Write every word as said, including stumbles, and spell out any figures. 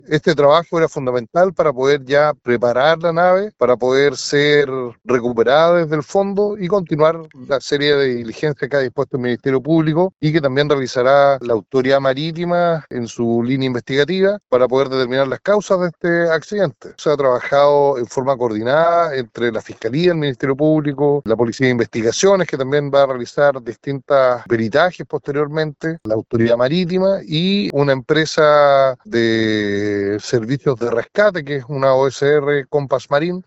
Este trabajo era fundamental para poder ya preparar la nave, para poder ser recuperada desde el fondo y continuar la serie de diligencias que ha dispuesto el Ministerio Público y que también realizará la Autoridad Marítima en su línea investigativa para poder determinar las causas de este accidente. Se ha trabajado en forma coordinada entre la Fiscalía, el Ministerio Público, la Policía de Investigaciones, que también va a realizar distintas peritajes posteriormente, la Autoridad Marítima y una empresa de servicios de rescate, que es una O S R Compass Marine,